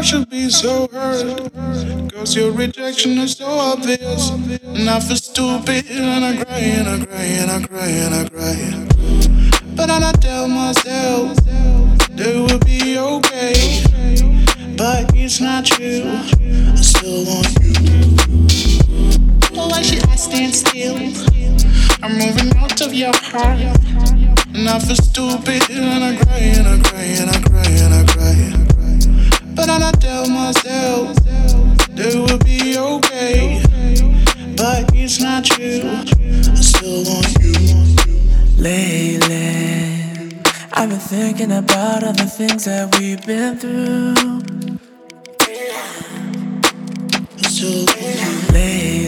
should be so hurt, cause your rejection is so obvious. And I feel stupid and I cry and I cry and I cry and I cry. But then I tell myself that it will be okay. But it's not true, I still want you. Why should I stand still? I'm moving out of your heart. And I feel stupid and I cry and I cry and I cry and I cry. But then I tell myself that it will be okay. But it's not true, I still want you. Lately, I've been thinking about all the things that we've been through. I still want you. Lately